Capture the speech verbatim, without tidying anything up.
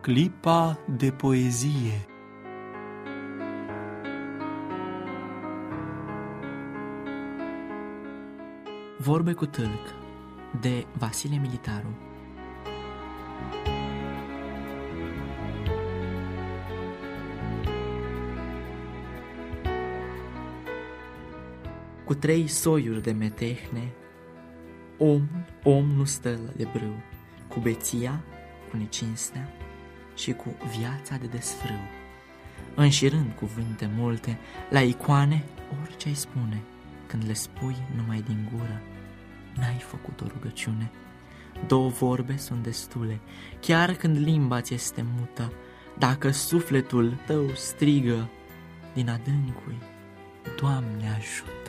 Clipa de poezie. Vorbe cu tâlc de Vasile Militaru. Cu trei soiuri de metehne, om, om nu stă de brâu, cu beția, cu necinstea și cu viața de desfrâu. Înșirând cuvinte multe, la icoane orice ai spune, când le spui numai din gură, n-ai făcut o rugăciune. Două vorbe sunt destule, chiar când limba ți este mută, dacă sufletul tău strigă din adâncui, Doamne ajută!